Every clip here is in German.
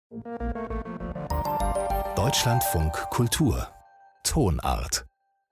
Deutschlandfunk Kultur Tonart.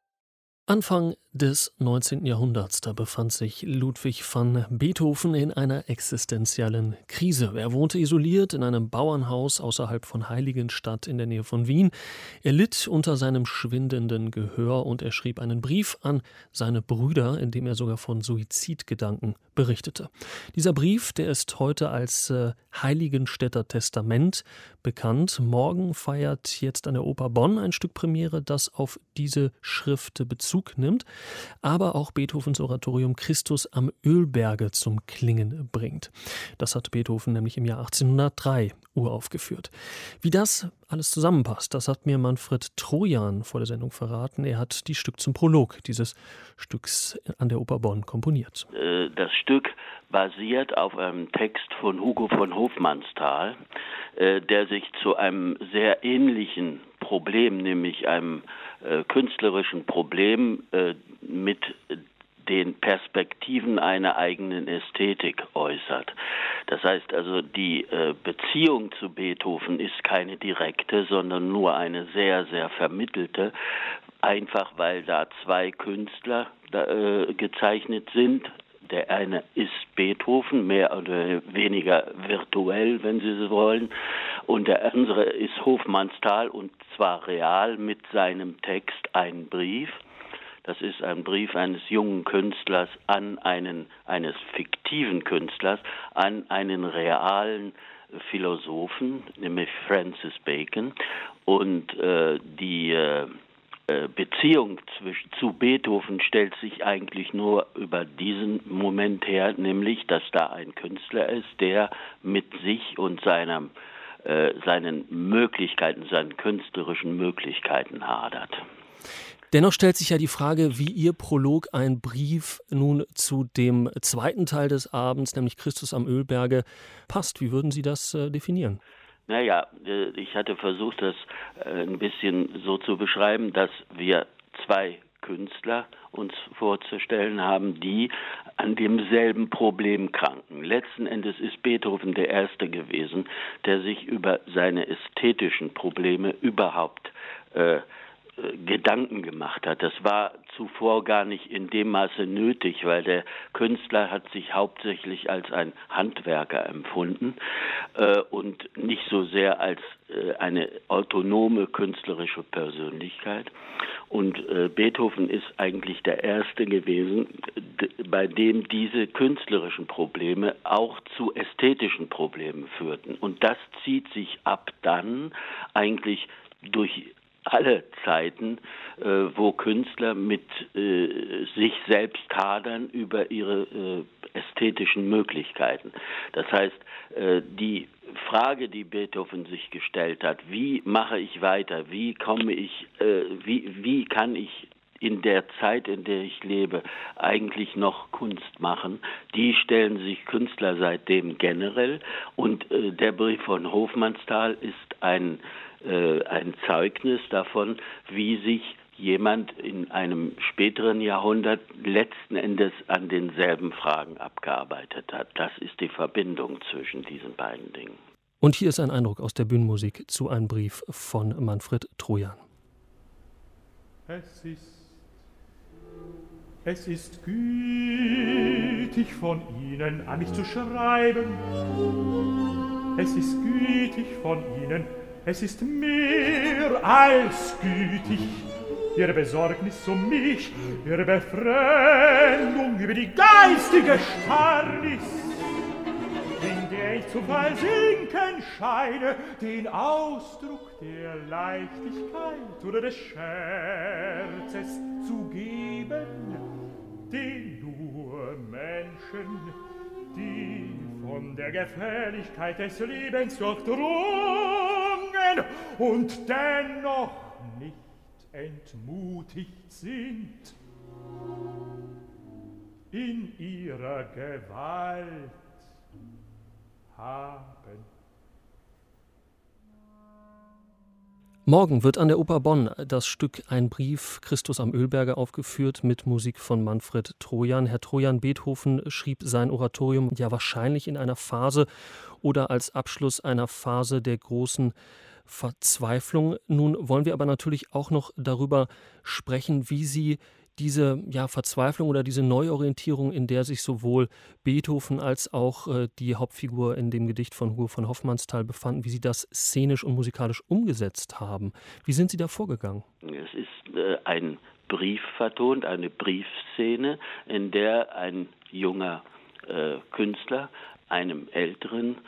Anfang des 19. Jahrhunderts, da befand sich Ludwig van Beethoven in einer existenziellen Krise. Er wohnte isoliert in einem Bauernhaus außerhalb von Heiligenstadt in der Nähe von Wien. Er litt unter seinem schwindenden Gehör und er schrieb einen Brief an seine Brüder, in dem er sogar von Suizidgedanken berichtete. Dieser Brief, der ist heute als Heiligenstädter Testament bekannt. Morgen feiert jetzt an der Oper Bonn ein Stück Premiere, das auf diese Schrift Bezug nimmt, aber auch Beethovens Oratorium Christus am Ölberge zum Klingen bringt. Das hat Beethoven nämlich im Jahr 1803 uraufgeführt. Wie das alles zusammenpasst, das hat mir Manfred Trojan vor der Sendung verraten. Er hat die Stück zum Prolog dieses Stücks an der Oper Bonn komponiert. Das Stück basiert auf einem Text von Hugo von Hofmannsthal, der sich zu einem sehr ähnlichen Problem, nämlich einem künstlerischen Problem mit den Perspektiven einer eigenen Ästhetik äußert. Das heißt also, die Beziehung zu Beethoven ist keine direkte, sondern nur eine sehr, sehr vermittelte, einfach weil da zwei Künstler gezeichnet sind. Der eine ist Beethoven, mehr oder weniger virtuell, wenn Sie so wollen, und der andere ist Hofmannsthal, und zwar real mit seinem Text Ein Brief. Das ist ein Brief eines jungen Künstlers eines fiktiven Künstlers an einen realen Philosophen, nämlich Francis Bacon. Und die Beziehung zu Beethoven stellt sich eigentlich nur über diesen Moment her, nämlich, dass da ein Künstler ist, der mit sich und seinen Möglichkeiten, seinen künstlerischen Möglichkeiten hadert. Dennoch stellt sich ja die Frage, wie Ihr Prolog Ein Brief nun zu dem zweiten Teil des Abends, nämlich Christus am Ölberge, passt. Wie würden Sie das definieren? Naja, ich hatte versucht, das ein bisschen so zu beschreiben, dass wir zwei Künstler uns vorzustellen haben, die an demselben Problem kranken. Letzten Endes ist Beethoven der Erste gewesen, der sich über seine ästhetischen Probleme überhaupt Gedanken gemacht hat. Das war zuvor gar nicht in dem Maße nötig, weil der Künstler hat sich hauptsächlich als ein Handwerker empfunden und nicht so sehr als eine autonome künstlerische Persönlichkeit. Und Beethoven ist eigentlich der Erste gewesen, bei dem diese künstlerischen Probleme auch zu ästhetischen Problemen führten. Und das zieht sich ab dann eigentlich durch alle Zeiten, wo Künstler mit sich selbst hadern über ihre ästhetischen Möglichkeiten. Das heißt, die Frage, die Beethoven sich gestellt hat, wie mache ich weiter, wie kann ich in der Zeit, in der ich lebe, eigentlich noch Kunst machen, die stellen sich Künstler seitdem generell. Und der Brief von Hofmannsthal ist ein Zeugnis davon, wie sich jemand in einem späteren Jahrhundert letzten Endes an denselben Fragen abgearbeitet hat. Das ist die Verbindung zwischen diesen beiden Dingen. Und hier ist ein Eindruck aus der Bühnenmusik zu Ein Brief von Manfred Trojan. Es ist gütig von Ihnen, an mich zu schreiben. Es ist gütig von Ihnen, es ist mehr als gütig. Ihre Besorgnis um mich, Ihre Befremdung über die geistige Starrnis, in der ich zu versinken scheine, den Ausdruck der Leichtigkeit oder des Scherzes zu geben, den nur Menschen, die von der Gefährlichkeit des Lebens durchdrungen und dennoch nicht entmutigt sind, in ihrer Gewalt haben. Morgen wird an der Oper Bonn das Stück Ein Brief Christus am Ölberge aufgeführt mit Musik von Manfred Trojan. Herr Trojan, Beethoven schrieb sein Oratorium ja wahrscheinlich in einer Phase oder als Abschluss einer Phase der großen Verzweiflung. Nun wollen wir aber natürlich auch noch darüber sprechen, wie Sie diese Verzweiflung oder diese Neuorientierung, in der sich sowohl Beethoven als auch die Hauptfigur in dem Gedicht von Hugo von Hofmannsthal befanden, wie Sie das szenisch und musikalisch umgesetzt haben. Wie sind Sie da vorgegangen? Es ist ein Brief vertont, eine Briefszene, in der ein junger Künstler einem Älteren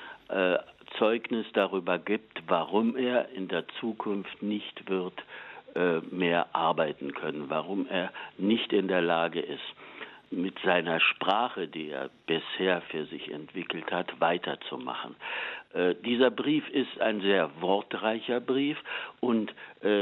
Zeugnis darüber gibt, warum er in der Zukunft nicht wird mehr arbeiten können, warum er nicht in der Lage ist, mit seiner Sprache, die er bisher für sich entwickelt hat, weiterzumachen. Dieser Brief ist ein sehr wortreicher Brief und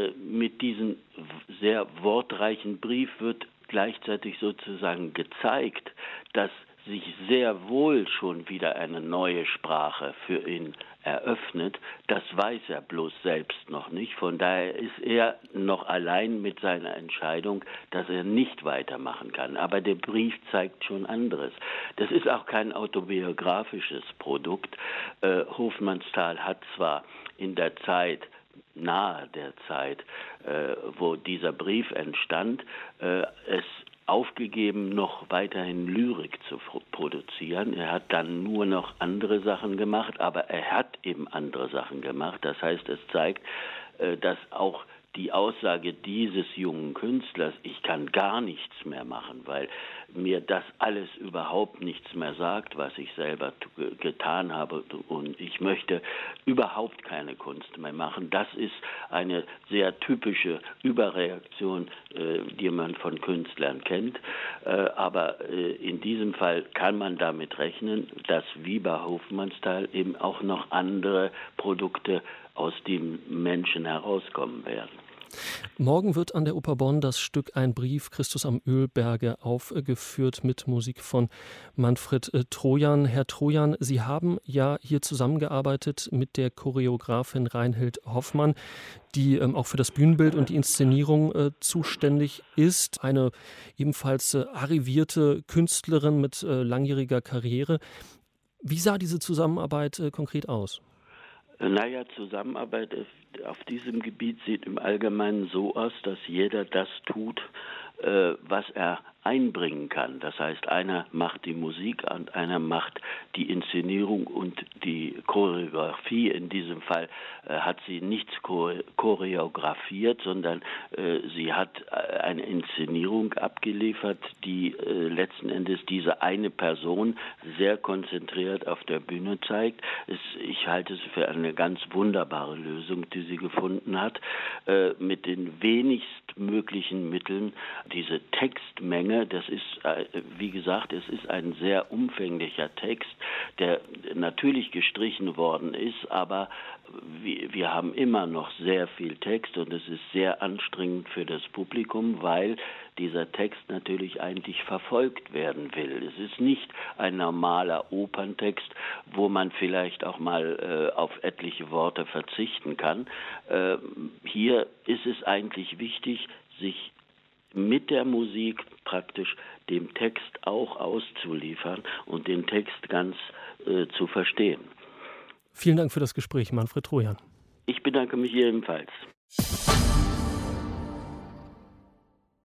mit diesem sehr wortreichen Brief wird gleichzeitig sozusagen gezeigt, dass sich sehr wohl schon wieder eine neue Sprache für ihn eröffnet. Das weiß er bloß selbst noch nicht. Von daher ist er noch allein mit seiner Entscheidung, dass er nicht weitermachen kann. Aber der Brief zeigt schon anderes. Das ist auch kein autobiografisches Produkt. Hofmannsthal hat zwar in der Zeit, nahe der Zeit, wo dieser Brief entstand, es aufgegeben, noch weiterhin Lyrik zu produzieren. Er hat dann nur noch andere Sachen gemacht, aber er hat eben andere Sachen gemacht. Das heißt, es zeigt, dass auch die Aussage dieses jungen Künstlers, ich kann gar nichts mehr machen, weil mir das alles überhaupt nichts mehr sagt, was ich selber getan habe und ich möchte überhaupt keine Kunst mehr machen. Das ist eine sehr typische Überreaktion, die man von Künstlern kennt. Aber in diesem Fall kann man damit rechnen, dass wie bei Hofmannsthal eben auch noch andere Produkte aus dem Menschen herauskommen werden. Morgen wird an der Oper Bonn das Stück Ein Brief Christus am Ölberge aufgeführt mit Musik von Manfred Trojan. Herr Trojan, Sie haben ja hier zusammengearbeitet mit der Choreografin Reinhild Hoffmann, die auch für das Bühnenbild und die Inszenierung zuständig ist. Eine ebenfalls arrivierte Künstlerin mit langjähriger Karriere. Wie sah diese Zusammenarbeit konkret aus? Zusammenarbeit auf diesem Gebiet sieht im Allgemeinen so aus, dass jeder das tut, was er einbringen kann. Das heißt, einer macht die Musik und einer macht die Inszenierung und die Choreografie. In diesem Fall hat sie nichts choreografiert, sondern sie hat eine Inszenierung abgeliefert, die letzten Endes diese eine Person sehr konzentriert auf der Bühne zeigt. Ich halte es für eine ganz wunderbare Lösung, die sie gefunden hat, mit den wenigstmöglichen Mitteln diese Textmenge. Das ist, wie gesagt, es ist ein sehr umfänglicher Text, der natürlich gestrichen worden ist, aber wir haben immer noch sehr viel Text und es ist sehr anstrengend für das Publikum, weil dieser Text natürlich eigentlich verfolgt werden will. Es ist nicht ein normaler Operntext, wo man vielleicht auch mal auf etliche Worte verzichten kann. Hier ist es eigentlich wichtig, sich mit der Musik praktisch dem Text auch auszuliefern und den Text ganz zu verstehen. Vielen Dank für das Gespräch, Manfred Trojan. Ich bedanke mich ebenfalls.